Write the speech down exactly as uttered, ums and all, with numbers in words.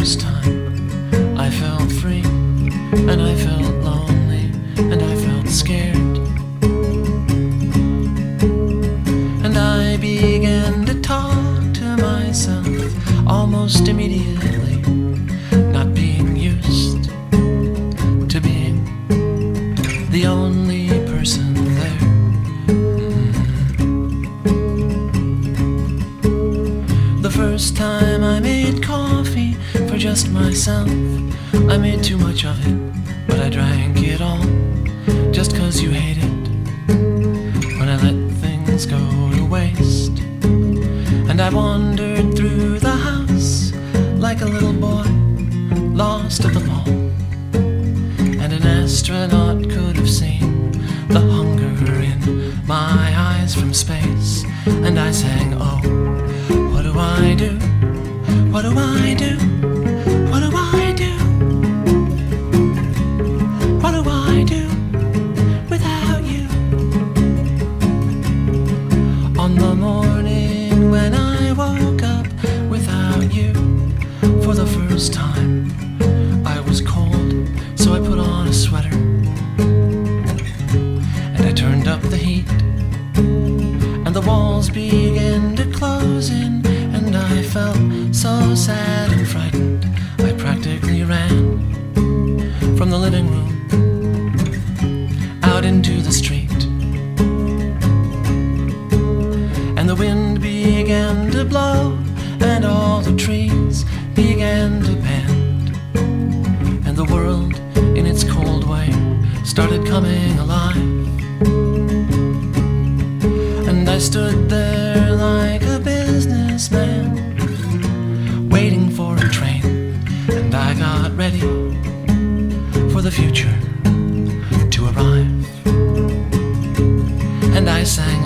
first time I felt free, and I felt lonely, and I felt scared. And I began to talk to myself almost immediately, not being used to being the only person there. Mm-hmm. The first time I made coffee for just myself, I made too much of it, but I drank it all, just 'cause you hate it when I let things go to waste. And I wandered through the house like a little boy lost at the mall, and an astronaut could have seen the hunger in my eyes from space. And I sang, oh, what do I do? What do I do? What do I do? What do I do without you? On the morning when I woke up without you for the first time, I was cold, so I put on a sweater, and I turned up the heat, and the walls began to close in, and I felt so sad and frightened. I practically ran from the living room out into the street, and the wind began to blow, and all the trees began to bend, and the world in its cold way started coming alive. And I stood there like a businessman waiting for a train, and I got ready for the future to arrive. And I sang,